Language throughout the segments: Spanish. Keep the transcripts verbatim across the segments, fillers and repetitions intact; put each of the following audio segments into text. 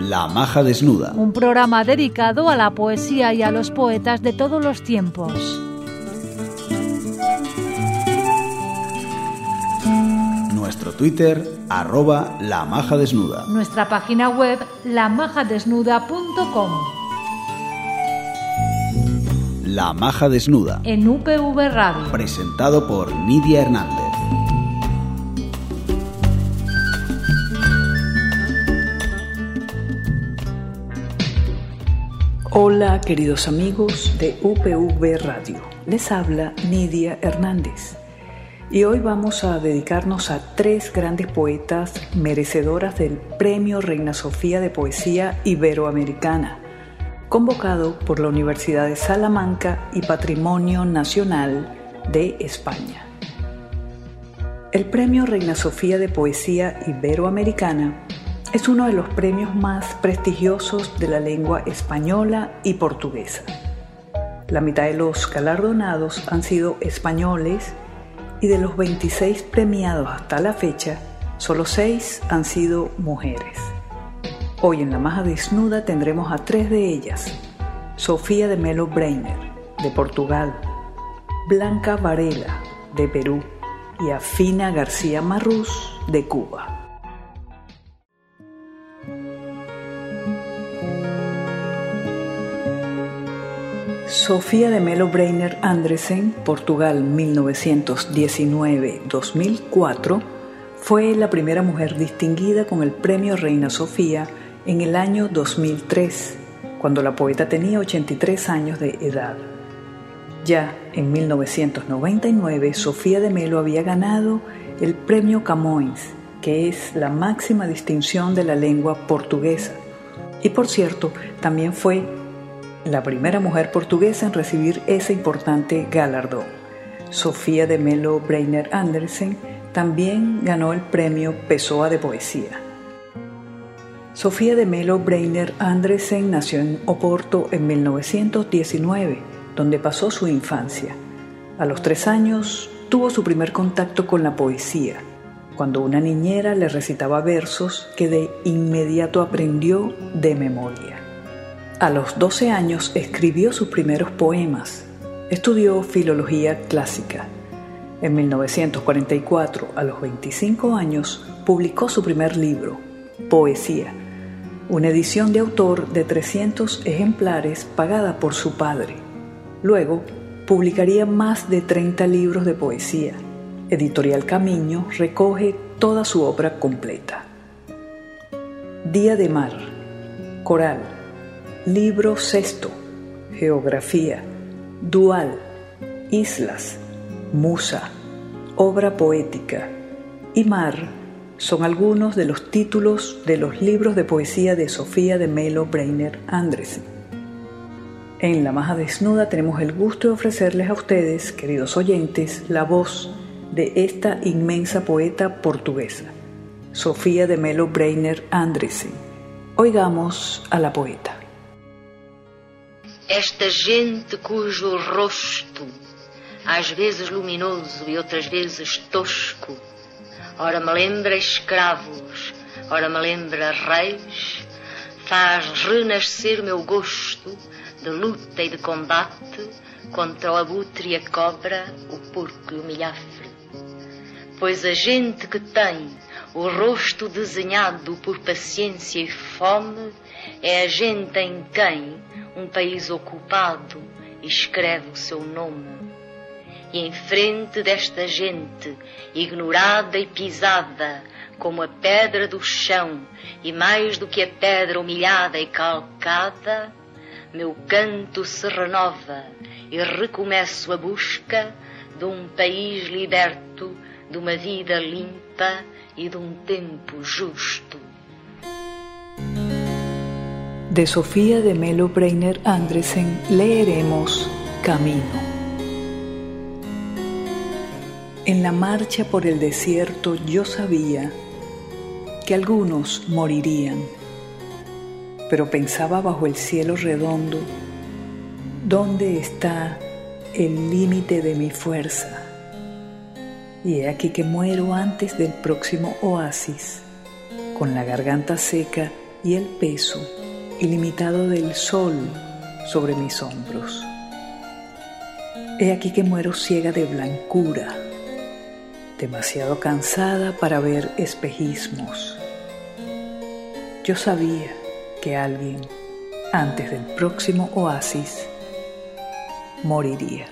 La Maja Desnuda. Un programa dedicado a la poesía y a los poetas de todos los tiempos. Nuestro Twitter, arroba La Maja Desnuda. Nuestra página web, la maja desnuda punto com. La Maja Desnuda. En U P V Radio. Presentado por Nidia Hernández. Hola queridos amigos de U P V Radio, les habla Nidia Hernández y hoy vamos a dedicarnos a tres grandes poetas merecedoras del Premio Reina Sofía de Poesía Iberoamericana, convocado por la Universidad de Salamanca y Patrimonio Nacional de España. El Premio Reina Sofía de Poesía Iberoamericana es uno de los premios más prestigiosos de la lengua española y portuguesa. La mitad de los galardonados han sido españoles y de los veintiséis premiados hasta la fecha, solo seis han sido mujeres. Hoy en La Maja Desnuda tendremos a tres de ellas: Sofía de Melo Breiner, de Portugal, Blanca Varela, de Perú, y a Fina García Marrús, de Cuba. Sofía de Melo Breiner Andresen, Portugal mil novecientos diecinueve a dos mil cuatro, fue la primera mujer distinguida con el Premio Reina Sofía en el año dos mil tres, cuando la poeta tenía ochenta y tres años de edad. Ya en mil novecientos noventa y nueve, Sofía de Melo había ganado el Premio Camões, que es la máxima distinción de la lengua portuguesa. Y por cierto, también fue la primera mujer portuguesa en recibir ese importante galardón. Sofía de Melo Breiner Andresen también ganó el premio Pessoa de Poesía. Sofía de Melo Breiner Andresen nació en Oporto en mil novecientos diecinueve, donde pasó su infancia. A los tres años tuvo su primer contacto con la poesía, cuando una niñera le recitaba versos que de inmediato aprendió de memoria. A los doce años escribió sus primeros poemas. Estudió filología clásica. En mil novecientos cuarenta y cuatro, a los veinticinco años, publicó su primer libro, Poesía, una edición de autor de trescientos ejemplares pagada por su padre. Luego, publicaría más de treinta libros de poesía. Editorial Camino recoge toda su obra completa. Día de Mar, Coral, Libro Sexto, Geografía, Dual, Islas, Musa, Obra Poética y Mar son algunos de los títulos de los libros de poesía de Sofía de Melo Breiner Andresen. En La Maja Desnuda tenemos el gusto de ofrecerles a ustedes, queridos oyentes, la voz de esta inmensa poeta portuguesa, Sofía de Melo Breiner Andresen. Oigamos a la poeta. Esta gente cujo rosto, às vezes luminoso e outras vezes tosco, ora me lembra escravos, ora me lembra reis, faz renascer meu gosto de luta e de combate contra o abutre e a cobra, o porco e o milhafre. Pois a gente que tem o rosto desenhado por paciência e fome é a gente em quem um país ocupado escreve o seu nome. E em frente desta gente, ignorada e pisada, como a pedra do chão, e mais do que a pedra humilhada e calcada, meu canto se renova e recomeço a busca de um país liberto, de uma vida limpa e de um tempo justo. De Sofía de Melo Breiner Andresen leeremos Camino. En la marcha por el desierto yo sabía que algunos morirían, pero pensaba bajo el cielo redondo, ¿dónde está el límite de mi fuerza? Y he aquí que muero antes del próximo oasis, con la garganta seca y el peso ilimitado del sol sobre mis hombros. He aquí que muero ciega de blancura, demasiado cansada para ver espejismos. Yo sabía que alguien, antes del próximo oasis, moriría.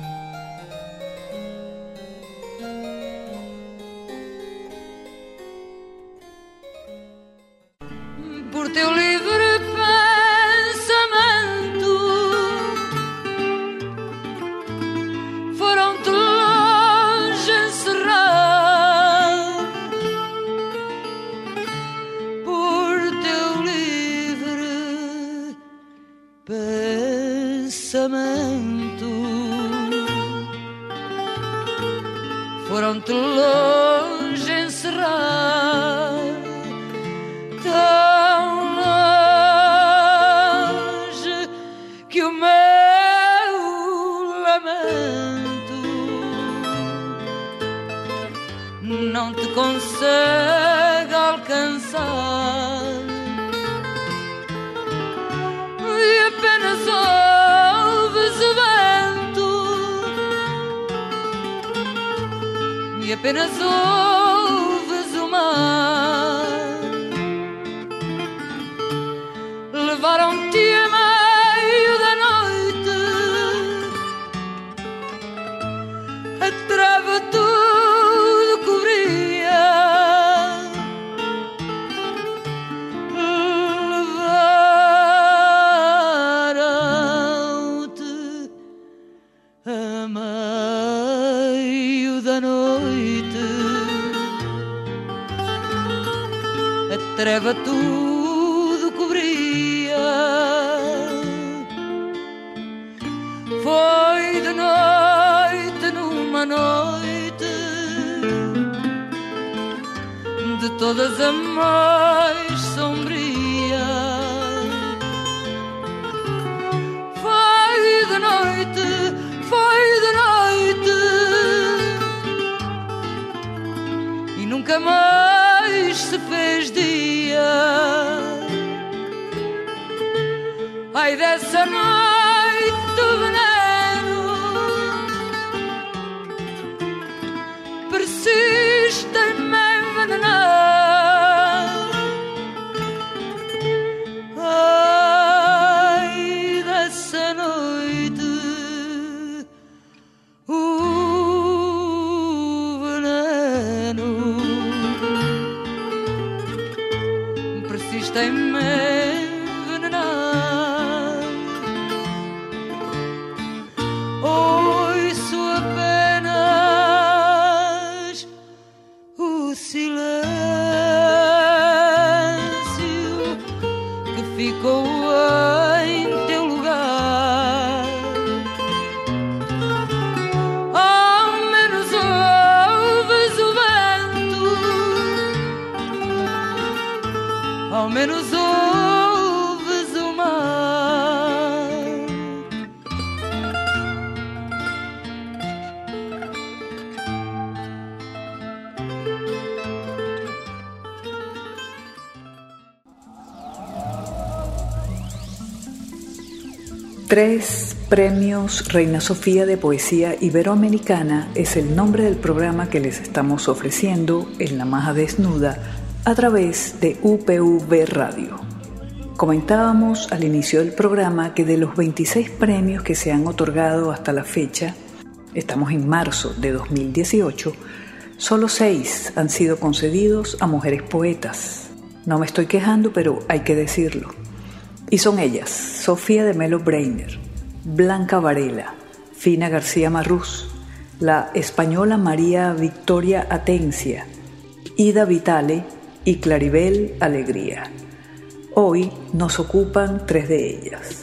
Por teu livre pensamento foram-te longe encerrar. Por teu livre pensamento foram-te longe encerrar. Que o meu lamento não te consegue alcançar e apenas ouves o vento e apenas ouves o mar. Levaram-te a meio da noite, a treva tudo cobria. Levaram-te a meio da noite, a treva tudo cobria. Foi de noite, numa noite de todas a mais sombria. Foi de noite, foi de noite e nunca mais se fez dia. Ai dessa noite o veneno persiste em me envenenar. Ai dessa noite o veneno persiste em me envenenar. Ouço apenas o silêncio que ficou em teu lugar. Ao menos ouves o vento, ao menos ouves o mar. Tres premios Reina Sofía de Poesía Iberoamericana es el nombre del programa que les estamos ofreciendo en La Maja Desnuda a través de U P V Radio. Comentábamos al inicio del programa que de los veintiséis premios que se han otorgado hasta la fecha, estamos en marzo de dos mil dieciocho, solo seis han sido concedidos a mujeres poetas. No me estoy quejando, pero hay que decirlo. Y son ellas: Sofía de Melo Breiner, Blanca Varela, Fina García Marrús, la española María Victoria Atencia, Ida Vitale y Claribel Alegría. Hoy nos ocupan tres de ellas.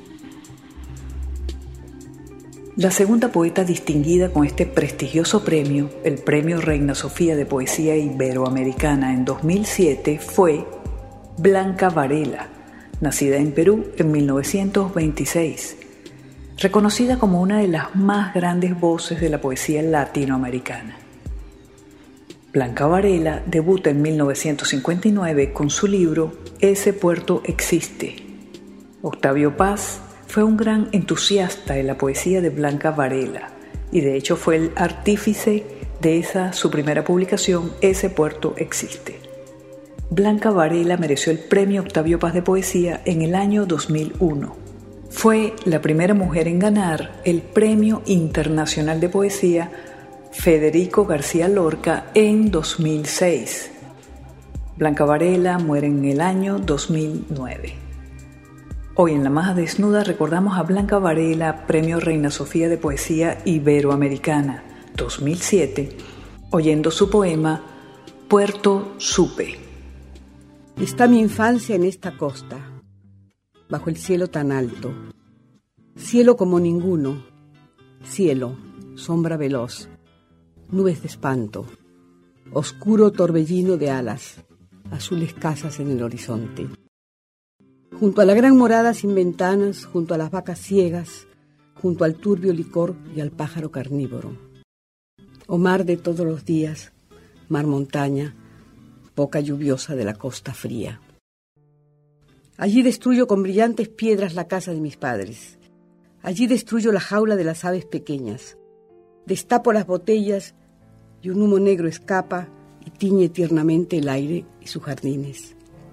La segunda poeta distinguida con este prestigioso premio, el Premio Reina Sofía de Poesía Iberoamericana en dos mil siete, fue Blanca Varela, nacida en Perú en mil novecientos veintiséis, reconocida como una de las más grandes voces de la poesía latinoamericana. Blanca Varela debuta en mil novecientos cincuenta y nueve con su libro Ese puerto existe. Octavio Paz fue un gran entusiasta de la poesía de Blanca Varela y de hecho fue el artífice de esa su primera publicación, Ese puerto existe. Blanca Varela mereció el Premio Octavio Paz de Poesía en el año dos mil uno. Fue la primera mujer en ganar el Premio Internacional de Poesía Federico García Lorca en dos mil seis. Blanca Varela muere en el año dos mil nueve. Hoy en La Maja Desnuda recordamos a Blanca Varela, Premio Reina Sofía de Poesía Iberoamericana dos mil siete, oyendo su poema Puerto Supe. Está mi infancia en esta costa, bajo el cielo tan alto, cielo como ninguno, cielo, sombra veloz, nubes de espanto, oscuro torbellino de alas, azules casas en el horizonte. Junto a la gran morada sin ventanas, junto a las vacas ciegas, junto al turbio licor y al pájaro carnívoro. O mar de todos los días, mar montaña, boca lluviosa de la costa fría. Allí destruyo con brillantes piedras la casa de mis padres. Allí destruyo la jaula de las aves pequeñas. Destapo las botellas y un humo negro escapa y tiñe tiernamente el aire y sus jardines.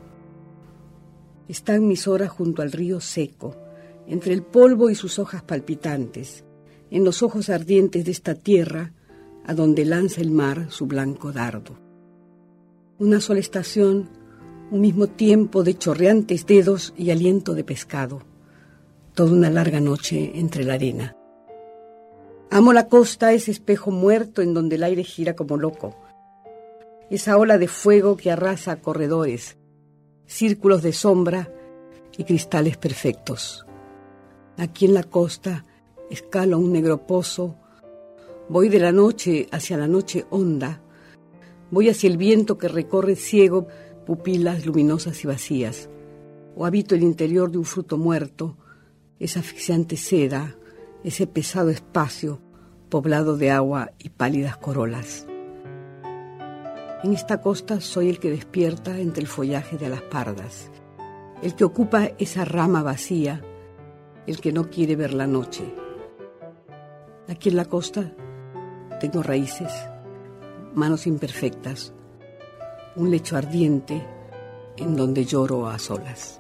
Están mis horas junto al río seco, entre el polvo y sus hojas palpitantes, en los ojos ardientes de esta tierra a donde lanza el mar su blanco dardo. Una sola estación, un mismo tiempo de chorreantes dedos y aliento de pescado, toda una larga noche entre la arena. Amo la costa, ese espejo muerto en donde el aire gira como loco, esa ola de fuego que arrasa corredores, círculos de sombra y cristales perfectos. Aquí en la costa escalo un negro pozo, voy de la noche hacia la noche honda, voy hacia el viento que recorre ciego pupilas luminosas y vacías, o habito el interior de un fruto muerto, esa asfixiante seda, ese pesado espacio poblado de agua y pálidas corolas. En esta costa soy el que despierta entre el follaje de alas pardas, el que ocupa esa rama vacía, el que no quiere ver la noche. Aquí en la costa tengo raíces, manos imperfectas, un lecho ardiente en donde lloro a solas.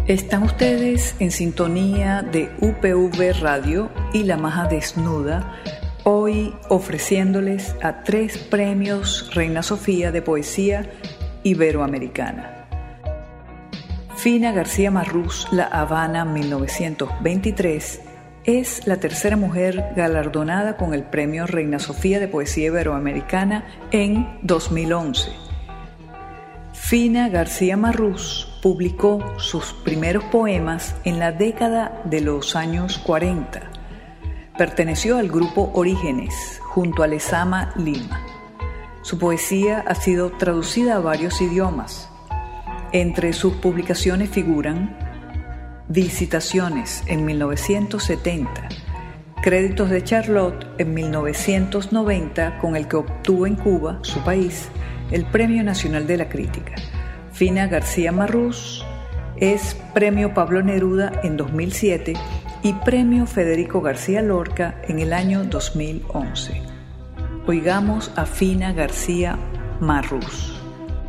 Están ustedes en sintonía de U P V Radio y La Maja Desnuda, hoy ofreciéndoles a tres premios Reina Sofía de Poesía Iberoamericana. Fina García Marrús, La Habana, mil novecientos veintitrés, es la tercera mujer galardonada con el premio Reina Sofía de Poesía Iberoamericana en dos mil once. Fina García Marrús publicó sus primeros poemas en la década de los años cuarenta. Perteneció al grupo Orígenes, junto a Lezama Lima. Su poesía ha sido traducida a varios idiomas. Entre sus publicaciones figuran Visitaciones en mil novecientos setenta, Créditos de Charlotte en mil novecientos noventa, con el que obtuvo en Cuba, su país, el Premio Nacional de la Crítica. Fina García Marrús es Premio Pablo Neruda en dos mil siete y Premio Federico García Lorca en el año dos mil once. Oigamos a Fina García Marrús.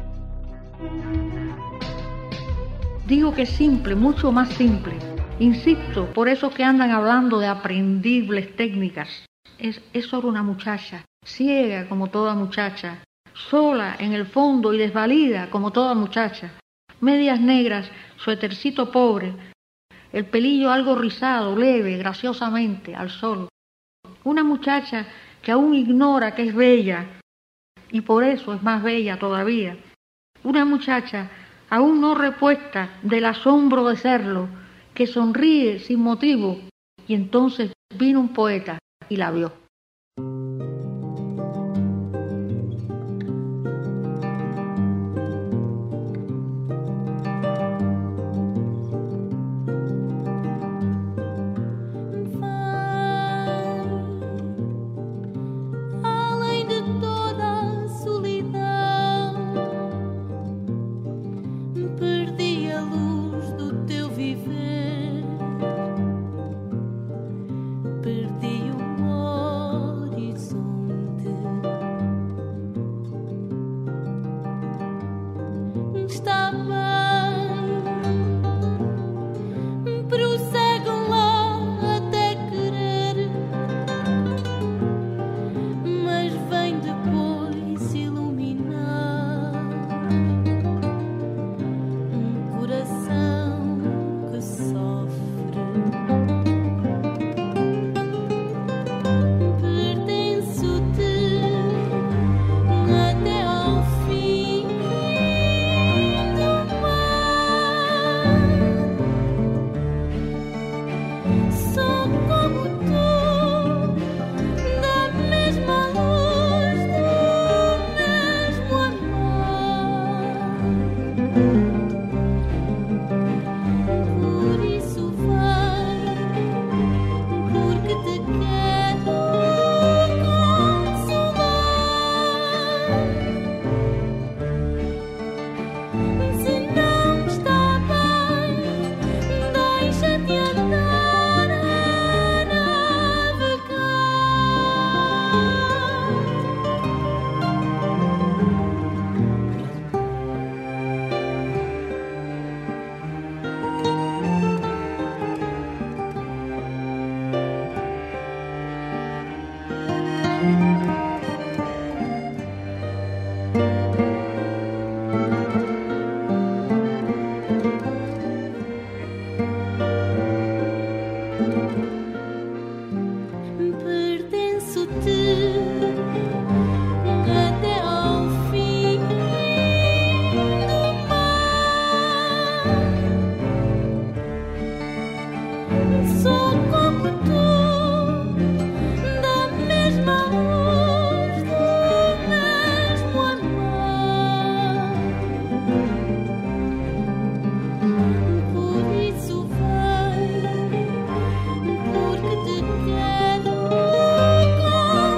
Digo que es simple, mucho más simple. Insisto, por eso que andan hablando de aprendibles técnicas. Es, es solo una muchacha, ciega como toda muchacha, sola en el fondo y desvalida como toda muchacha. Medias negras, suétercito pobre, el pelillo algo rizado, leve, graciosamente, al sol. Una muchacha que aún ignora que es bella, y por eso es más bella todavía. Una muchacha aún no repuesta del asombro de serlo, que sonríe sin motivo, y entonces vino un poeta y la vio. Porque te quero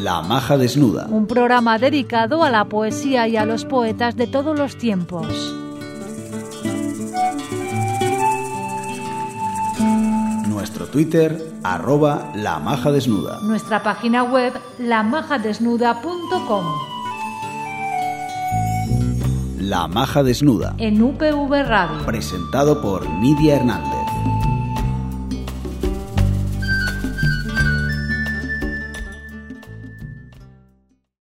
La Maja Desnuda. Un programa dedicado a la poesía y a los poetas de todos los tiempos. Nuestro Twitter, arroba La Maja Desnuda. Nuestra página web, la maja desnuda punto com. La Maja Desnuda. En U P V Radio. Presentado por Nidia Hernández.